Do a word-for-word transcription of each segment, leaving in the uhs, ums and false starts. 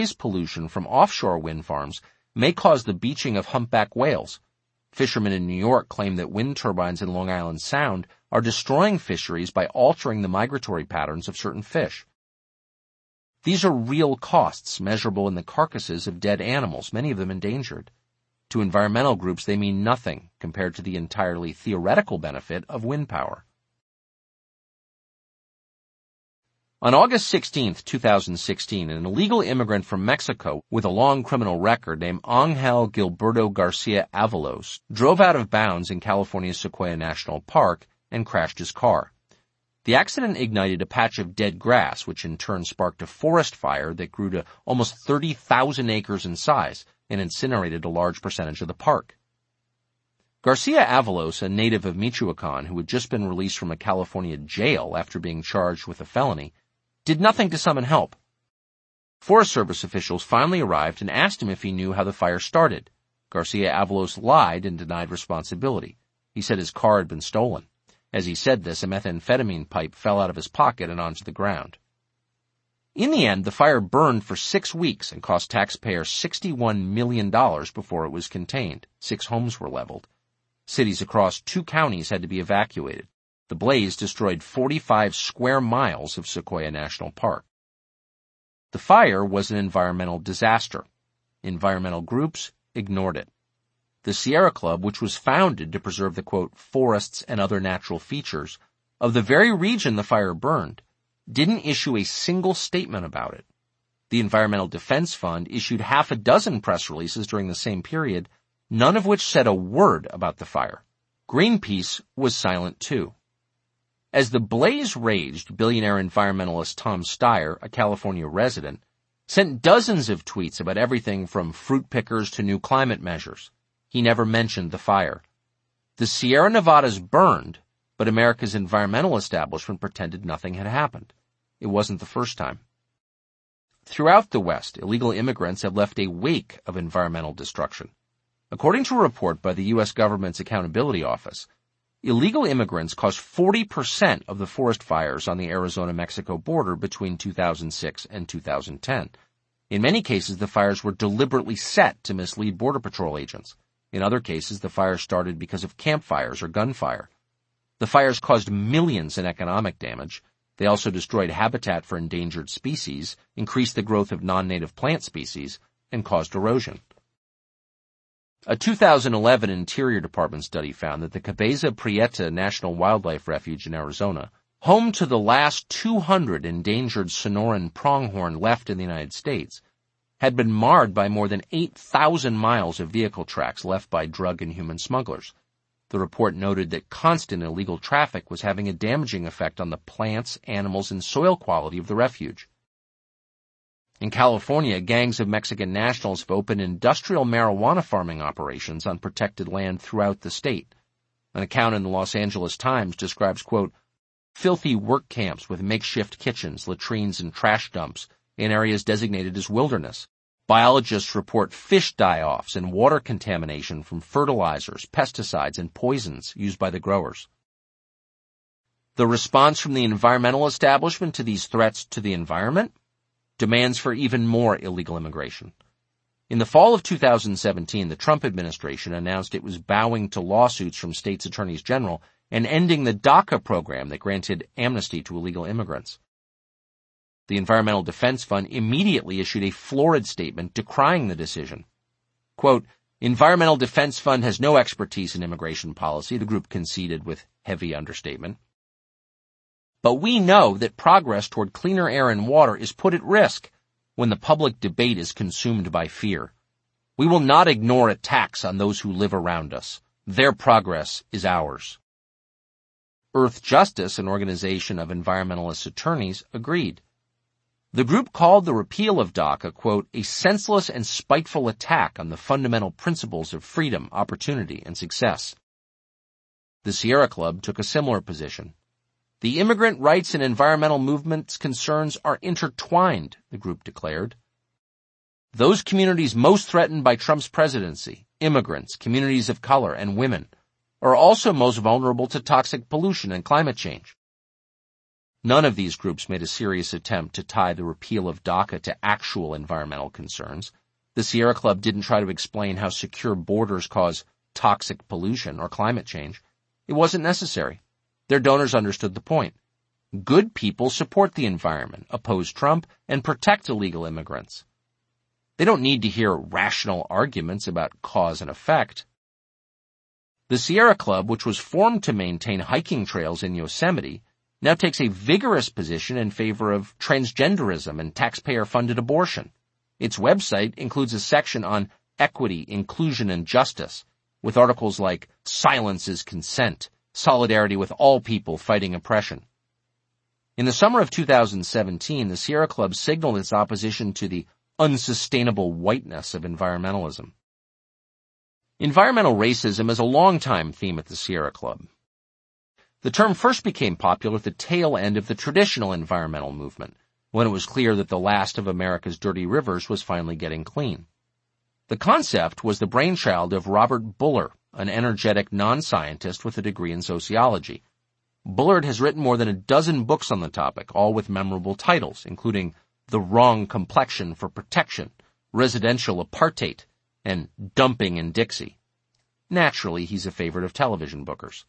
Noise pollution from offshore wind farms may cause the beaching of humpback whales. Fishermen in New York claim that wind turbines in Long Island Sound are destroying fisheries by altering the migratory patterns of certain fish. These are real costs measurable in the carcasses of dead animals, many of them endangered. To environmental groups, they mean nothing compared to the entirely theoretical benefit of wind power. On August sixteenth, two thousand sixteen, an illegal immigrant from Mexico with a long criminal record named Angel Gilberto Garcia Avalos drove out of bounds in California's Sequoia National Park and crashed his car. The accident ignited a patch of dead grass, which in turn sparked a forest fire that grew to almost thirty thousand acres in size and incinerated a large percentage of the park. Garcia Avalos, a native of Michoacan who had just been released from a California jail after being charged with a felony, did nothing to summon help. Forest Service officials finally arrived and asked him if he knew how the fire started. Garcia Avalos lied and denied responsibility. He said his car had been stolen. As he said this, a methamphetamine pipe fell out of his pocket and onto the ground. In the end, the fire burned for six weeks and cost taxpayers sixty-one million dollars before it was contained. Six homes were leveled. Cities across two counties had to be evacuated. The blaze destroyed forty-five square miles of Sequoia National Park. The fire was an environmental disaster. Environmental groups ignored it. The Sierra Club, which was founded to preserve the, quote, forests and other natural features of the very region the fire burned, didn't issue a single statement about it. The Environmental Defense Fund issued half a dozen press releases during the same period, none of which said a word about the fire. Greenpeace was silent too. As the blaze raged, billionaire environmentalist Tom Steyer, a California resident, sent dozens of tweets about everything from fruit pickers to new climate measures. He never mentioned the fire. The Sierra Nevadas burned, but America's environmental establishment pretended nothing had happened. It wasn't the first time. Throughout the West, illegal immigrants have left a wake of environmental destruction. According to a report by the U S government's Accountability Office, illegal immigrants caused forty percent of the forest fires on the Arizona-Mexico border between two thousand six and two thousand ten. In many cases, the fires were deliberately set to mislead Border Patrol agents. In other cases, the fires started because of campfires or gunfire. The fires caused millions in economic damage. They also destroyed habitat for endangered species, increased the growth of non-native plant species, and caused erosion. A two thousand eleven Interior Department study found that the Cabeza Prieta National Wildlife Refuge in Arizona, home to the last two hundred endangered Sonoran pronghorn left in the United States, had been marred by more than eight thousand miles of vehicle tracks left by drug and human smugglers. The report noted that constant illegal traffic was having a damaging effect on the plants, animals, and soil quality of the refuge. In California, gangs of Mexican nationals have opened industrial marijuana farming operations on protected land throughout the state. An account in the Los Angeles Times describes, quote, filthy work camps with makeshift kitchens, latrines, and trash dumps in areas designated as wilderness. Biologists report fish die-offs and water contamination from fertilizers, pesticides, and poisons used by the growers. The response from the environmental establishment to these threats to the environment? Demands for even more illegal immigration. In the fall of two thousand seventeen, the Trump administration announced it was bowing to lawsuits from states' attorneys general and ending the DACA program that granted amnesty to illegal immigrants. The Environmental Defense Fund immediately issued a florid statement decrying the decision. Quote, Environmental Defense Fund has no expertise in immigration policy, the group conceded with heavy understatement. But we know that progress toward cleaner air and water is put at risk when the public debate is consumed by fear. We will not ignore attacks on those who live around us. Their progress is ours. Earth Justice, an organization of environmentalist attorneys, agreed. The group called the repeal of DACA, quote, a senseless and spiteful attack on the fundamental principles of freedom, opportunity, and success. The Sierra Club took a similar position. The immigrant rights and environmental movement's concerns are intertwined, the group declared. Those communities most threatened by Trump's presidency, immigrants, communities of color, and women, are also most vulnerable to toxic pollution and climate change. None of these groups made a serious attempt to tie the repeal of DACA to actual environmental concerns. The Sierra Club didn't try to explain how secure borders cause toxic pollution or climate change. It wasn't necessary. Their donors understood the point. Good people support the environment, oppose Trump, and protect illegal immigrants. They don't need to hear rational arguments about cause and effect. The Sierra Club, which was formed to maintain hiking trails in Yosemite, now takes a vigorous position in favor of transgenderism and taxpayer-funded abortion. Its website includes a section on equity, inclusion, and justice, with articles like Silence is Consent, Solidarity with All People Fighting Oppression. In the summer of two thousand seventeen, the Sierra Club signaled its opposition to the unsustainable whiteness of environmentalism. Environmental racism is a long-time theme at the Sierra Club. The term first became popular at the tail end of the traditional environmental movement, when it was clear that the last of America's dirty rivers was finally getting clean. The concept was the brainchild of Robert Bullard, an energetic non-scientist with a degree in sociology. Bullard has written more than a dozen books on the topic, all with memorable titles, including The Wrong Complexion for Protection, Residential Apartheid, and Dumping in Dixie. Naturally, he's a favorite of television bookers.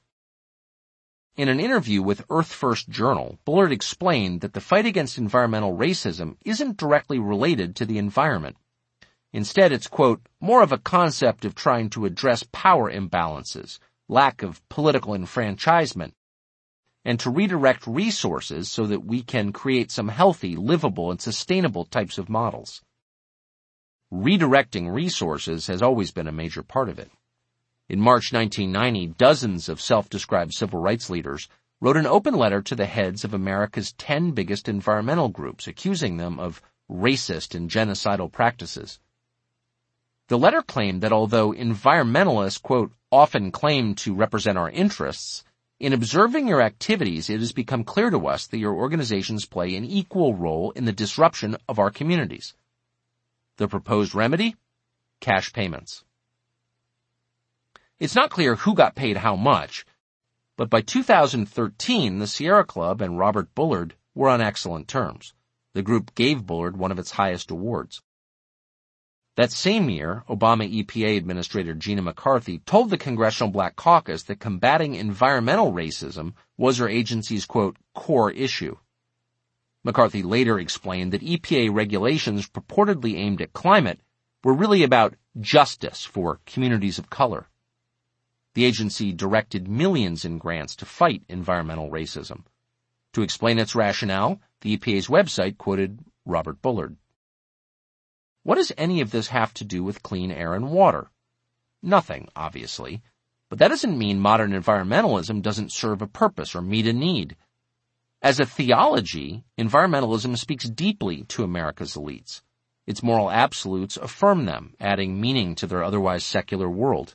In an interview with Earth First Journal, Bullard explained that the fight against environmental racism isn't directly related to the environment. Instead, it's, quote, more of a concept of trying to address power imbalances, lack of political enfranchisement, and to redirect resources so that we can create some healthy, livable, and sustainable types of models. Redirecting resources has always been a major part of it. In March nineteen ninety, dozens of self-described civil rights leaders wrote an open letter to the heads of America's ten biggest environmental groups, accusing them of racist and genocidal practices. The letter claimed that although environmentalists, quote, often claim to represent our interests, in observing your activities, it has become clear to us that your organizations play an equal role in the disruption of our communities. The proposed remedy? Cash payments. It's not clear who got paid how much, but by two thousand thirteen, the Sierra Club and Robert Bullard were on excellent terms. The group gave Bullard one of its highest awards. That same year, Obama E P A Administrator Gina McCarthy told the Congressional Black Caucus that combating environmental racism was her agency's, quote, core issue. McCarthy later explained that E P A regulations purportedly aimed at climate were really about justice for communities of color. The agency directed millions in grants to fight environmental racism. To explain its rationale, the E P A's website quoted Robert Bullard. What does any of this have to do with clean air and water? Nothing, obviously. But that doesn't mean modern environmentalism doesn't serve a purpose or meet a need. As a theology, environmentalism speaks deeply to America's elites. Its moral absolutes affirm them, adding meaning to their otherwise secular world.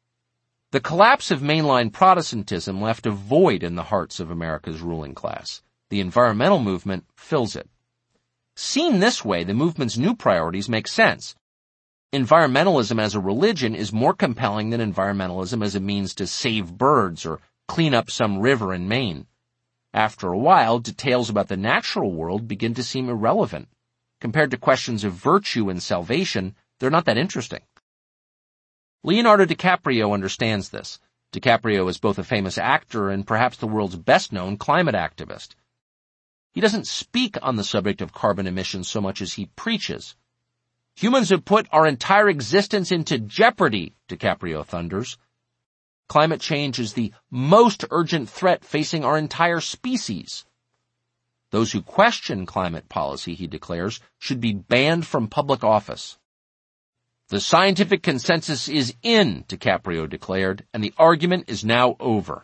The collapse of mainline Protestantism left a void in the hearts of America's ruling class. The environmental movement fills it. Seen this way, the movement's new priorities make sense. Environmentalism as a religion is more compelling than environmentalism as a means to save birds or clean up some river in Maine. After a while, details about the natural world begin to seem irrelevant. Compared to questions of virtue and salvation, they're not that interesting. Leonardo DiCaprio understands this. DiCaprio is both a famous actor and perhaps the world's best-known climate activist. He doesn't speak on the subject of carbon emissions so much as he preaches. Humans have put our entire existence into jeopardy, DiCaprio thunders. Climate change is the most urgent threat facing our entire species. Those who question climate policy, he declares, should be banned from public office. The scientific consensus is in, DiCaprio declared, and the argument is now over.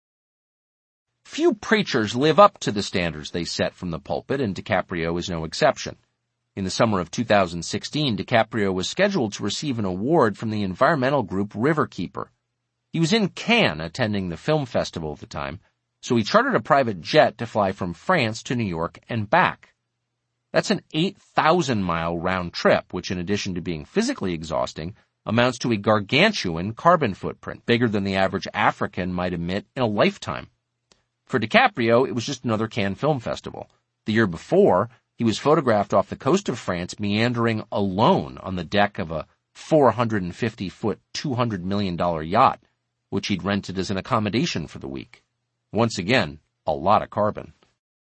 Few preachers live up to the standards they set from the pulpit, and DiCaprio is no exception. In the summer of two thousand sixteen, DiCaprio was scheduled to receive an award from the environmental group Riverkeeper. He was in Cannes attending the film festival at the time, so he chartered a private jet to fly from France to New York and back. That's an eight thousand mile round trip, which in addition to being physically exhausting, amounts to a gargantuan carbon footprint, bigger than the average African might emit in a lifetime. For DiCaprio, it was just another Cannes Film Festival. The year before, he was photographed off the coast of France meandering alone on the deck of a four hundred fifty foot, two hundred million dollars yacht, which he'd rented as an accommodation for the week. Once again, a lot of carbon.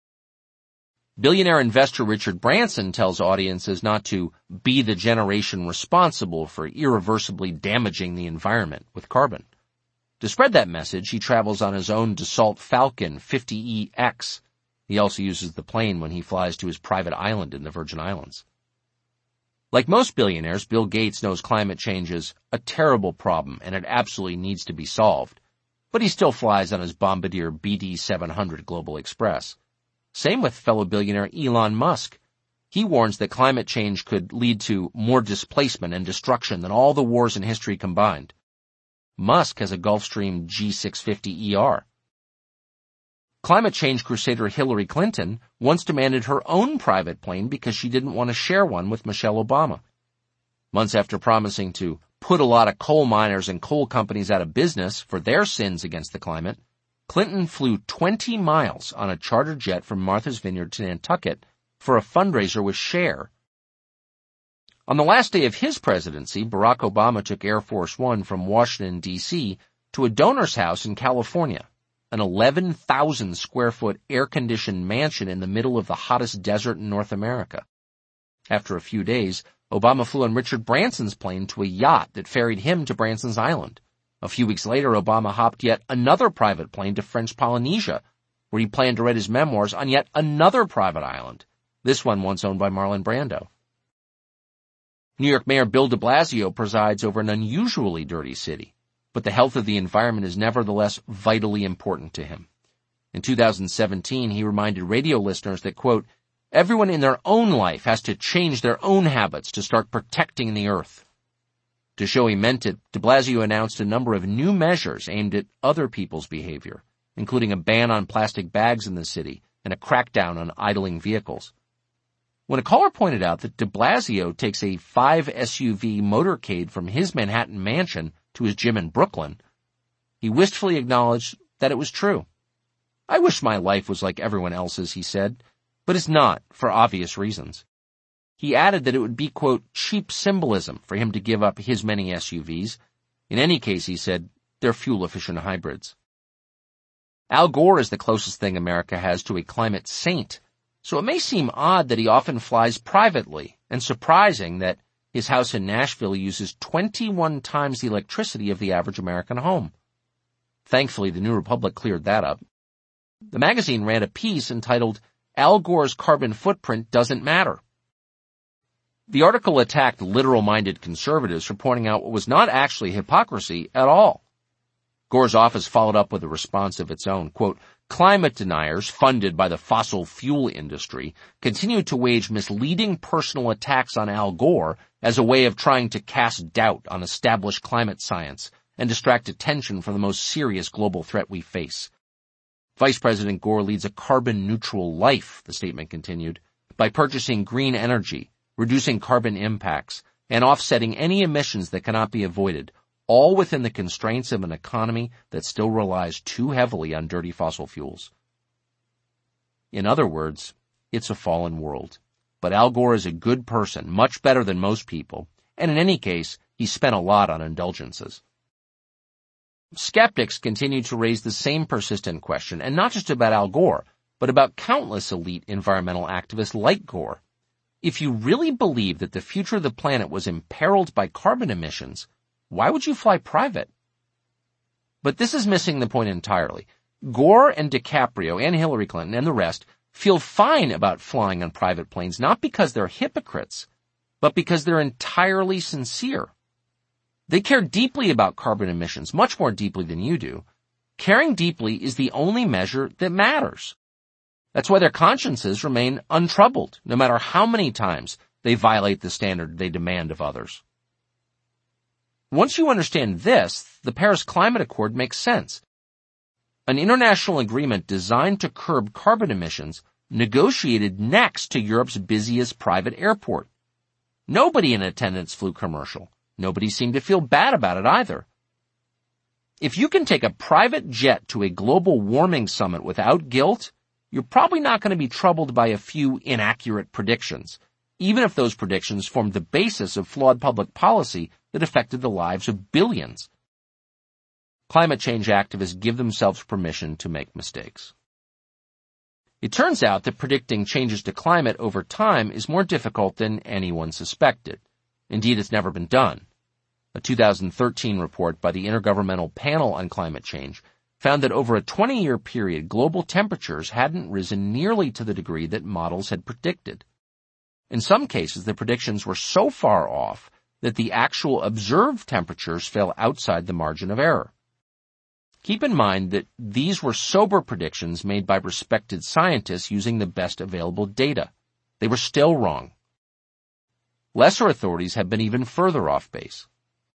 Billionaire investor Richard Branson tells audiences not to be the generation responsible for irreversibly damaging the environment with carbon. To spread that message, he travels on his own Dassault Falcon fifty E X. He also uses the plane when he flies to his private island in the Virgin Islands. Like most billionaires, Bill Gates knows climate change is a terrible problem and it absolutely needs to be solved. But he still flies on his Bombardier B D seven hundred Global Express. Same with fellow billionaire Elon Musk. He warns that climate change could lead to more displacement and destruction than all the wars in history combined. Musk has a Gulfstream G six fifty E R. Climate change crusader Hillary Clinton once demanded her own private plane because she didn't want to share one with Michelle Obama. Months after promising to put a lot of coal miners and coal companies out of business for their sins against the climate, Clinton flew twenty miles on a charter jet from Martha's Vineyard to Nantucket for a fundraiser with Cher. On the last day of his presidency, Barack Obama took Air Force One from Washington, D C to a donor's house in California, an eleven thousand square foot air-conditioned mansion in the middle of the hottest desert in North America. After a few days, Obama flew on Richard Branson's plane to a yacht that ferried him to Branson's Island. A few weeks later, Obama hopped yet another private plane to French Polynesia, where he planned to write his memoirs on yet another private island, this one once owned by Marlon Brando. New York Mayor Bill de Blasio presides over an unusually dirty city, but the health of the environment is nevertheless vitally important to him. In two thousand seventeen, he reminded radio listeners that, quote, everyone in their own life has to change their own habits to start protecting the earth. To show he meant it, de Blasio announced a number of new measures aimed at other people's behavior, including a ban on plastic bags in the city and a crackdown on idling vehicles. When a caller pointed out that de Blasio takes a five S U V motorcade from his Manhattan mansion to his gym in Brooklyn, he wistfully acknowledged that it was true. I wish my life was like everyone else's, he said, but it's not, for obvious reasons. He added that it would be, quote, cheap symbolism for him to give up his many S U Vs. In any case, he said, they're fuel-efficient hybrids. Al Gore is the closest thing America has to a climate saint, so it may seem odd that he often flies privately, and surprising that his house in Nashville uses twenty-one times the electricity of the average American home. Thankfully, the New Republic cleared that up. The magazine ran a piece entitled, Al Gore's Carbon Footprint Doesn't Matter. The article attacked literal-minded conservatives for pointing out what was not actually hypocrisy at all. Gore's office followed up with a response of its own. Quote, climate deniers funded by the fossil fuel industry continue to wage misleading personal attacks on Al Gore as a way of trying to cast doubt on established climate science and distract attention from the most serious global threat we face. Vice President Gore leads a carbon-neutral life, the statement continued, by purchasing green energy, reducing carbon impacts, and offsetting any emissions that cannot be avoided, all within the constraints of an economy that still relies too heavily on dirty fossil fuels. In other words, it's a fallen world. But Al Gore is a good person, much better than most people, and in any case, he spent a lot on indulgences. Skeptics continue to raise the same persistent question, and not just about Al Gore, but about countless elite environmental activists like Gore. If you really believe that the future of the planet was imperiled by carbon emissions, why would you fly private? But this is missing the point entirely. Gore and DiCaprio and Hillary Clinton and the rest feel fine about flying on private planes, not because they're hypocrites, but because they're entirely sincere. They care deeply about carbon emissions, much more deeply than you do. Caring deeply is the only measure that matters. That's why their consciences remain untroubled, no matter how many times they violate the standard they demand of others. Once you understand this, the Paris Climate Accord makes sense. An international agreement designed to curb carbon emissions negotiated next to Europe's busiest private airport. Nobody in attendance flew commercial. Nobody seemed to feel bad about it either. If you can take a private jet to a global warming summit without guilt, you're probably not going to be troubled by a few inaccurate predictions, even if those predictions formed the basis of flawed public policy that affected the lives of billions. Climate change activists give themselves permission to make mistakes. It turns out that predicting changes to climate over time is more difficult than anyone suspected. Indeed, it's never been done. A two thousand thirteen report by the Intergovernmental Panel on Climate Change found that over a twenty-year period, global temperatures hadn't risen nearly to the degree that models had predicted. In some cases, the predictions were so far off that the actual observed temperatures fell outside the margin of error. Keep in mind that these were sober predictions made by respected scientists using the best available data. They were still wrong. Lesser authorities have been even further off base.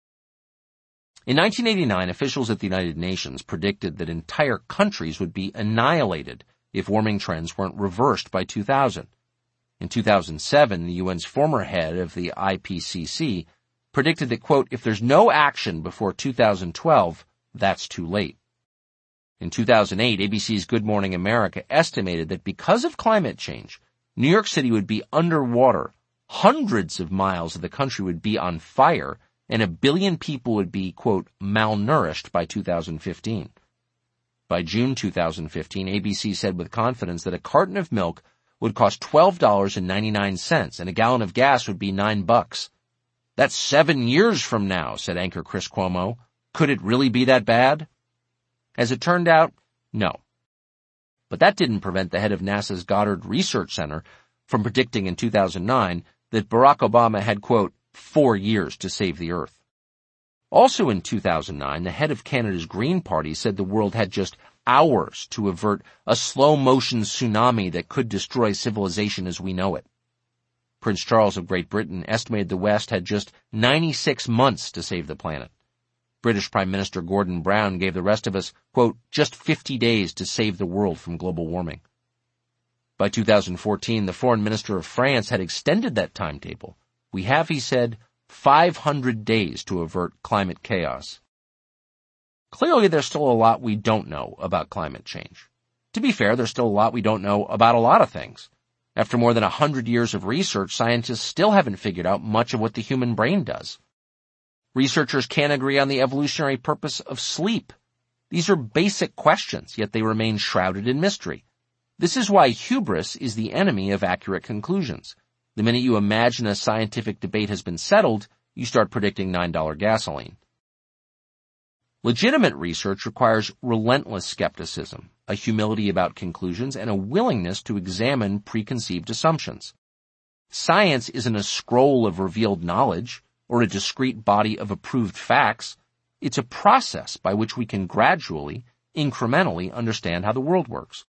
In nineteen eighty-nine, officials at the United Nations predicted that entire countries would be annihilated if warming trends weren't reversed by two thousand. In two thousand seven, the U N's former head of the I P C C predicted that, quote, if there's no action before two thousand twelve, that's too late. In two thousand eight, A B C's Good Morning America estimated that because of climate change, New York City would be underwater, hundreds of miles of the country would be on fire, and a billion people would be, quote, malnourished by two thousand fifteen. By June two thousand fifteen, A B C said with confidence that a carton of milk would cost twelve dollars and ninety-nine cents, and a gallon of gas would be nine bucks. That's seven years from now, said anchor Chris Cuomo. Could it really be that bad? As it turned out, no. But that didn't prevent the head of NASA's Goddard Research Center from predicting in two thousand nine that Barack Obama had, quote, four years to save the Earth. Also in two thousand nine, the head of Canada's Green Party said the world had just hours to avert a slow-motion tsunami that could destroy civilization as we know it. Prince Charles of Great Britain estimated the West had just ninety-six months to save the planet. British Prime Minister Gordon Brown gave the rest of us, quote, just fifty days to save the world from global warming. By two thousand fourteen, the foreign minister of France had extended that timetable. We have, he said, five hundred days to avert climate chaos. Clearly, there's still a lot we don't know about climate change. To be fair, there's still a lot we don't know about a lot of things. After more than a hundred years of research, scientists still haven't figured out much of what the human brain does. Researchers can't agree on the evolutionary purpose of sleep. These are basic questions, yet they remain shrouded in mystery. This is why hubris is the enemy of accurate conclusions. The minute you imagine a scientific debate has been settled, you start predicting nine dollar gasoline. Legitimate research requires relentless skepticism, a humility about conclusions, and a willingness to examine preconceived assumptions. Science isn't a scroll of revealed knowledge or a discrete body of approved facts. It's a process by which we can gradually, incrementally understand how the world works.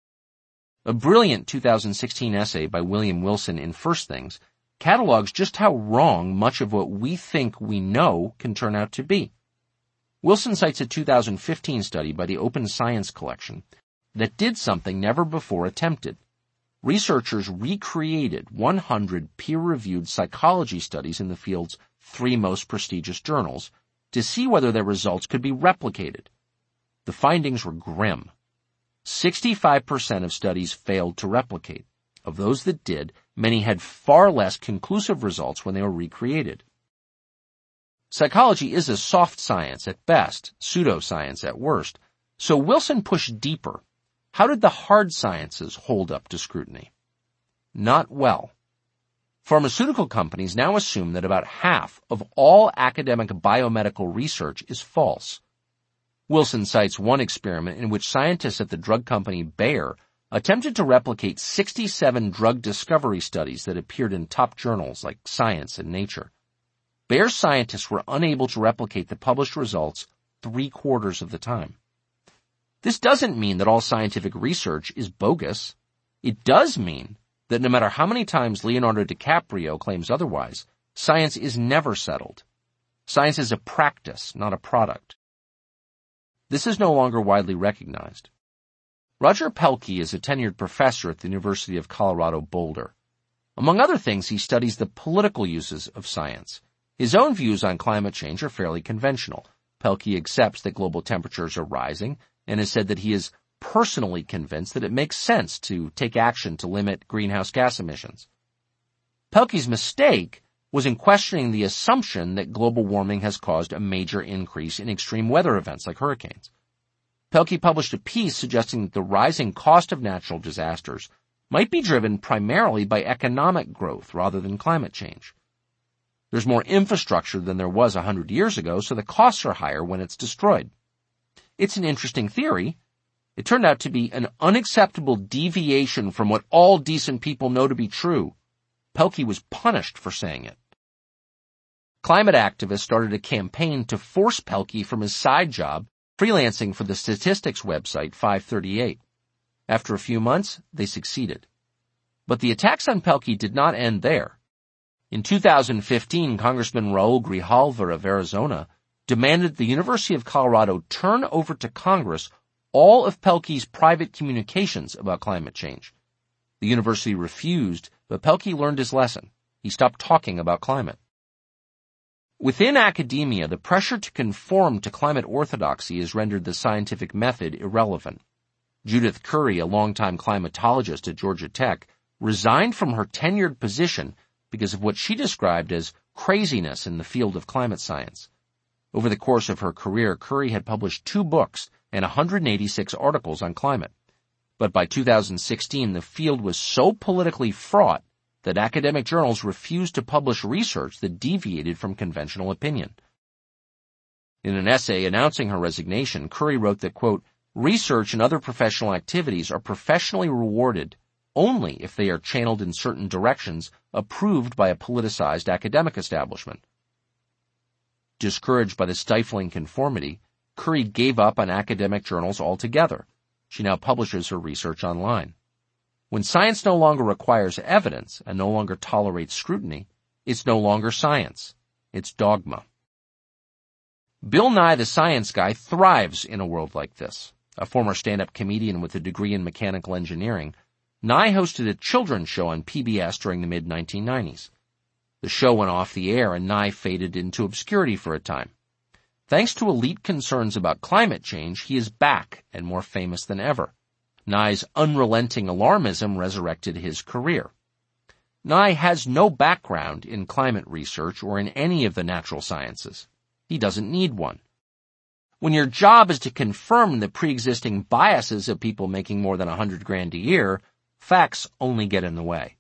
A brilliant two thousand sixteen essay by William Wilson in First Things catalogs just how wrong much of what we think we know can turn out to be. Wilson cites a two thousand fifteen study by the Open Science Collection that did something never before attempted. Researchers recreated one hundred peer-reviewed psychology studies in the field's three most prestigious journals to see whether their results could be replicated. The findings were grim. sixty-five percent of studies failed to replicate. Of those that did, many had far less conclusive results when they were recreated. Psychology is a soft science at best, pseudoscience at worst, so Wilson pushed deeper. How did the hard sciences hold up to scrutiny? Not well. Pharmaceutical companies now assume that about half of all academic biomedical research is false. Wilson cites one experiment in which scientists at the drug company Bayer attempted to replicate sixty-seven drug discovery studies that appeared in top journals like Science and Nature. Bayer's scientists were unable to replicate the published results three quarters of the time. This doesn't mean that all scientific research is bogus. It does mean that no matter how many times Leonardo DiCaprio claims otherwise, science is never settled. Science is a practice, not a product. This is no longer widely recognized. Roger Pelkey is a tenured professor at the University of Colorado Boulder. Among other things, he studies the political uses of science. His own views on climate change are fairly conventional. Pelkey accepts that global temperatures are rising and has said that he is personally convinced that it makes sense to take action to limit greenhouse gas emissions. Pelkey's mistake was in questioning the assumption that global warming has caused a major increase in extreme weather events like hurricanes. Pelkey published a piece suggesting that the rising cost of natural disasters might be driven primarily by economic growth rather than climate change. There's more infrastructure than there was a hundred years ago, so the costs are higher when it's destroyed. It's an interesting theory. It turned out to be an unacceptable deviation from what all decent people know to be true. Pelkey was punished for saying it. Climate activists started a campaign to force Pelkey from his side job, freelancing for the statistics website five thirty-eight. After a few months, they succeeded. But the attacks on Pelkey did not end there. In two thousand fifteen, Congressman Raul Grijalva of Arizona demanded the University of Colorado turn over to Congress all of Pelkey's private communications about climate change. The university refused, but Pelkey learned his lesson. He stopped talking about climate. Within academia, the pressure to conform to climate orthodoxy has rendered the scientific method irrelevant. Judith Curry, a longtime climatologist at Georgia Tech, resigned from her tenured position because of what she described as craziness in the field of climate science. Over the course of her career, Curry had published two books and one hundred eighty-six articles on climate. But by two thousand sixteen, the field was so politically fraught that academic journals refused to publish research that deviated from conventional opinion. In an essay announcing her resignation, Curry wrote that, quote, research and other professional activities are professionally rewarded only if they are channeled in certain directions approved by a politicized academic establishment. Discouraged by the stifling conformity, Curry gave up on academic journals altogether. She now publishes her research online. When science no longer requires evidence and no longer tolerates scrutiny, it's no longer science. It's dogma. Bill Nye the Science Guy thrives in a world like this. A former stand-up comedian with a degree in mechanical engineering, Nye hosted a children's show on P B S during the mid nineteen nineties. The show went off the air and Nye faded into obscurity for a time. Thanks to elite concerns about climate change, he is back and more famous than ever. Nye's unrelenting alarmism resurrected his career. Nye has no background in climate research or in any of the natural sciences. He doesn't need one. When your job is to confirm the pre-existing biases of people making more than a hundred grand a year, facts only get in the way.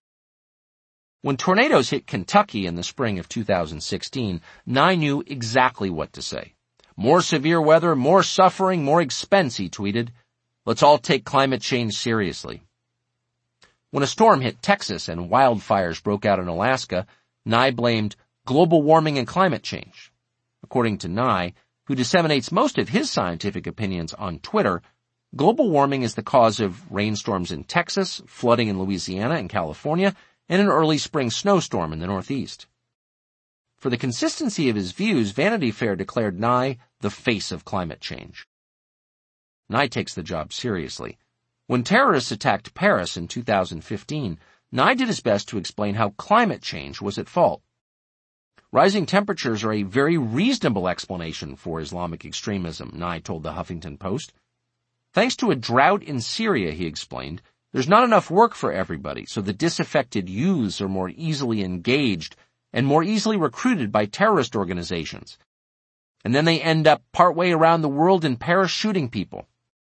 When tornadoes hit Kentucky in the spring of two thousand sixteen, Nye knew exactly what to say. More severe weather, more suffering, more expense, he tweeted. Let's all take climate change seriously. When a storm hit Texas and wildfires broke out in Alaska, Nye blamed global warming and climate change. According to Nye, who disseminates most of his scientific opinions on Twitter, global warming is the cause of rainstorms in Texas, flooding in Louisiana and California, and an early spring snowstorm in the Northeast. For the consistency of his views, Vanity Fair declared Nye the face of climate change. Nye takes the job seriously. When terrorists attacked Paris in two thousand fifteen, Nye did his best to explain how climate change was at fault. Rising temperatures are a very reasonable explanation for Islamic extremism, Nye told the Huffington Post. Thanks to a drought in Syria, he explained, there's not enough work for everybody, so the disaffected youths are more easily engaged and more easily recruited by terrorist organizations. And then they end up partway around the world in Paris shooting people.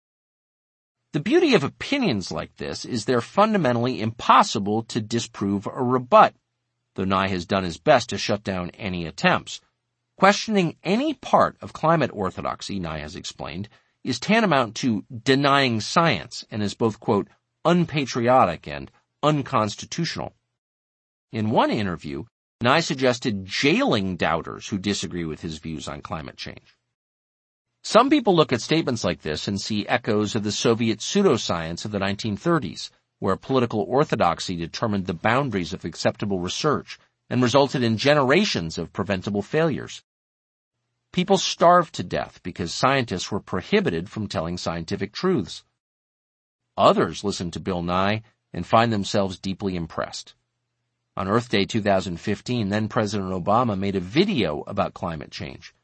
The beauty of opinions like this is they're fundamentally impossible to disprove or rebut, though Nye has done his best to shut down any attempts. Questioning any part of climate orthodoxy, Nye has explained, is tantamount to denying science and is both, quote, unpatriotic and unconstitutional. In one interview, Nye suggested jailing doubters who disagree with his views on climate change. Some people look at statements like this and see echoes of the Soviet pseudoscience of the nineteen thirties, where political orthodoxy determined the boundaries of acceptable research and resulted in generations of preventable failures. People starved to death because scientists were prohibited from telling scientific truths. Others listen to Bill Nye and find themselves deeply impressed. On Earth Day two thousand fifteen, then President Obama made a video about climate change.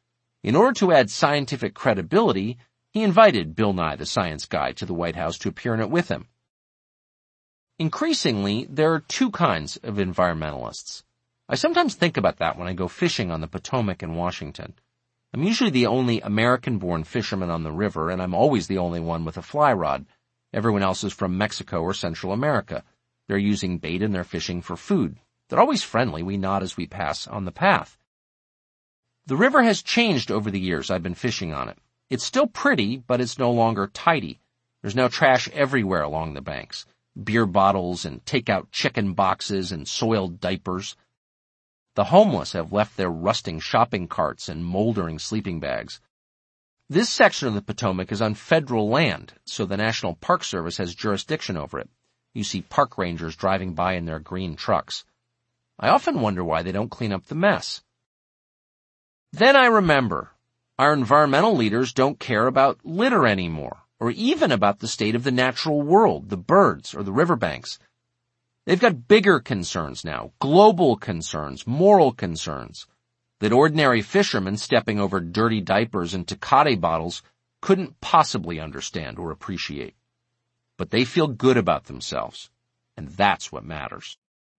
In order to add scientific credibility, he invited Bill Nye the Science Guy to the White House to appear in it with him. Increasingly, there are two kinds of environmentalists. I sometimes think about that when I go fishing on the Potomac in Washington. I'm usually the only American-born fisherman on the river, and I'm always the only one with a fly rod. Everyone else is from Mexico or Central America. They're using bait and they're fishing for food. They're always friendly. We nod as we pass on the path. The river has changed over the years I've been fishing on it. It's still pretty, but it's no longer tidy. There's now trash everywhere along the banks. Beer bottles and takeout chicken boxes and soiled diapers. The homeless have left their rusting shopping carts and moldering sleeping bags. This section of the Potomac is on federal land, so the National Park Service has jurisdiction over it. You see park rangers driving by in their green trucks. I often wonder why they don't clean up the mess. Then I remember, our environmental leaders don't care about litter anymore, or even about the state of the natural world, the birds, or the riverbanks. They've got bigger concerns now, global concerns, moral concerns, that ordinary fishermen stepping over dirty diapers and Tecate bottles couldn't possibly understand or appreciate. But they feel good about themselves, and that's what matters.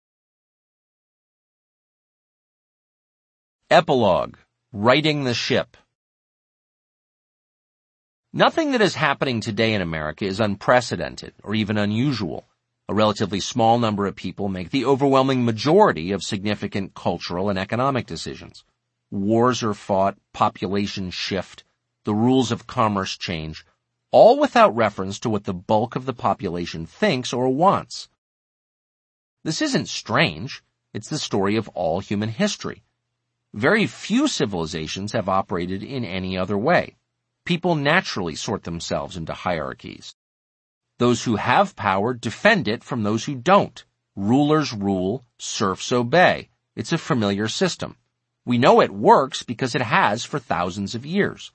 Epilogue: Righting the Ship. Nothing that is happening today in America is unprecedented or even unusual. A relatively small number of people make the overwhelming majority of significant cultural and economic decisions. Wars are fought, populations shift, the rules of commerce change, all without reference to what the bulk of the population thinks or wants. This isn't strange. It's the story of all human history. Very few civilizations have operated in any other way. People naturally sort themselves into hierarchies. Those who have power defend it from those who don't. Rulers rule, serfs obey. It's a familiar system. We know it works because it has for thousands of years.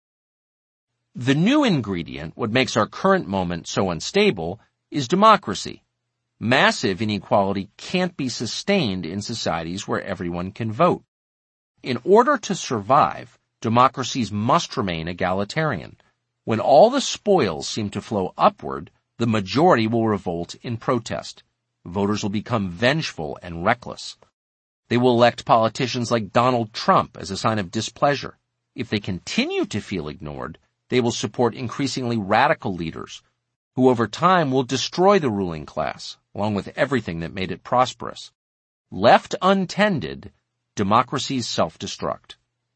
The new ingredient, what makes our current moment so unstable, is democracy. Massive inequality can't be sustained in societies where everyone can vote. In order to survive, democracies must remain egalitarian. When all the spoils seem to flow upward, the majority will revolt in protest. Voters will become vengeful and reckless. They will elect politicians like Donald Trump as a sign of displeasure. If they continue to feel ignored, they will support increasingly radical leaders who over time will destroy the ruling class, along with everything that made it prosperous. Left untended, democracies self-destruct.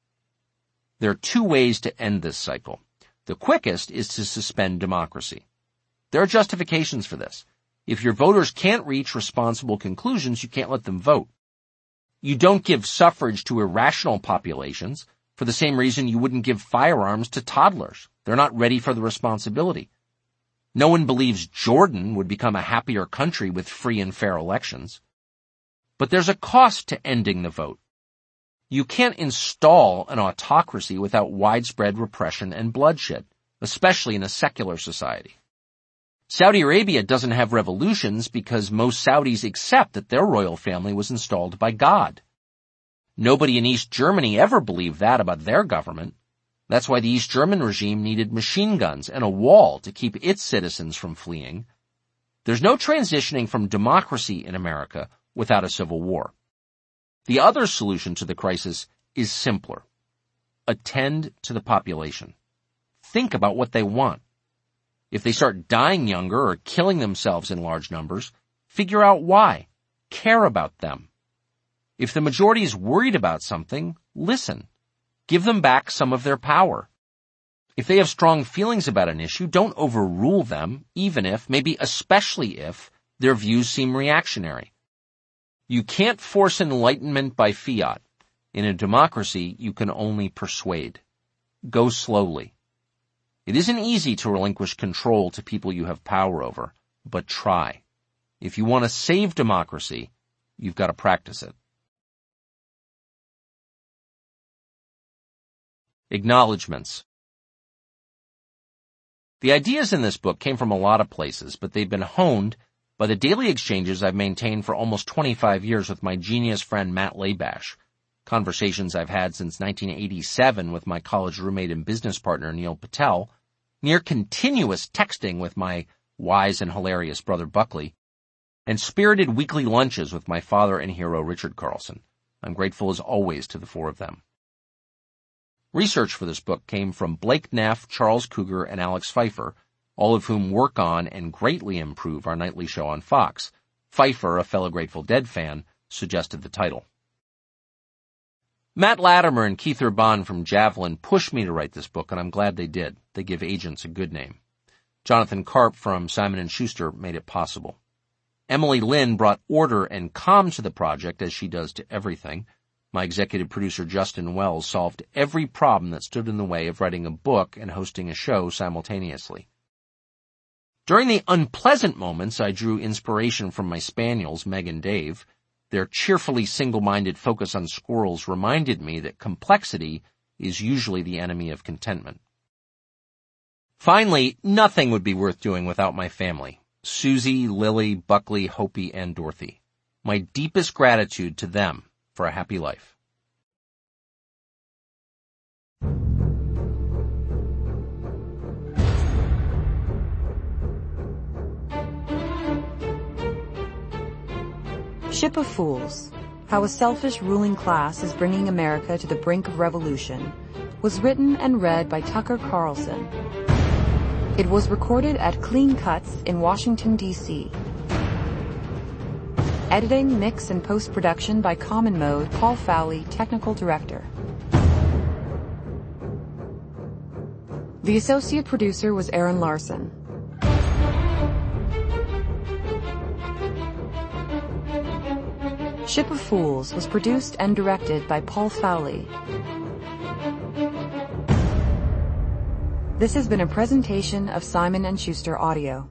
There are two ways to end this cycle. The quickest is to suspend democracy. There are justifications for this. If your voters can't reach responsible conclusions, you can't let them vote. You don't give suffrage to irrational populations for the same reason you wouldn't give firearms to toddlers. They're not ready for the responsibility. No one believes Jordan would become a happier country with free and fair elections. But there's a cost to ending the vote. You can't install an autocracy without widespread repression and bloodshed, especially in a secular society. Saudi Arabia doesn't have revolutions because most Saudis accept that their royal family was installed by God. Nobody in East Germany ever believed that about their government. That's why the East German regime needed machine guns and a wall to keep its citizens from fleeing. There's no transitioning from democracy in America without a civil war. The other solution to the crisis is simpler. Attend to the population. Think about what they want. If they start dying younger or killing themselves in large numbers, figure out why. Care about them. If the majority is worried about something, listen. Give them back some of their power. If they have strong feelings about an issue, don't overrule them, even if, maybe especially if, their views seem reactionary. You can't force enlightenment by fiat. In a democracy, you can only persuade. Go slowly. It isn't easy to relinquish control to people you have power over, but try. If you want to save democracy, you've got to practice it. Acknowledgements. The ideas in this book came from a lot of places, but they've been honed by the daily exchanges I've maintained for almost twenty-five years with my genius friend Matt Labash. conversations I've had since nineteen eighty-seven with my college roommate and business partner Neil Patel, near continuous texting with my wise and hilarious brother Buckley, and spirited weekly lunches with my father and hero Richard Carlson. I'm grateful as always to the four of them. Research for this book came from Blake Neff, Charles Cougar, and Alex Pfeiffer, all of whom work on and greatly improve our nightly show on Fox. Pfeiffer, a fellow Grateful Dead fan, suggested the title. Matt Latimer and Keith Urban from Javelin pushed me to write this book, and I'm glad they did. They give agents a good name. Jonathan Karp from Simon and Schuster made it possible. Emily Lynn brought order and calm to the project, as she does to everything. My executive producer Justin Wells solved every problem that stood in the way of writing a book and hosting a show simultaneously. During the unpleasant moments, I drew inspiration from my spaniels, Meg and Dave. Their cheerfully single-minded focus on squirrels reminded me that complexity is usually the enemy of contentment. Finally, nothing would be worth doing without my family. Susie, Lily, Buckley, Hopi, and Dorothy. My deepest gratitude to them for a happy life. Ship of Fools, How a Selfish Ruling Class is Bringing America to the Brink of Revolution, was written and read by Tucker Carlson. It was recorded at Clean Cuts in Washington, D C Editing, mix, and post-production by Common Mode, Paul Fowley, Technical Director. The associate producer was Aaron Larson. Ship of Fools was produced and directed by Paul Fowley. This has been a presentation of Simon and Schuster Audio.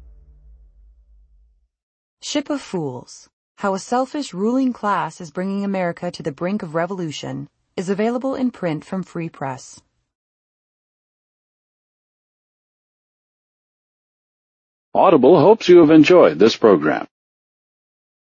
Ship of Fools, How a Selfish Ruling Class is Bringing America to the Brink of Revolution, is available in print from Free Press. Audible hopes you have enjoyed this program.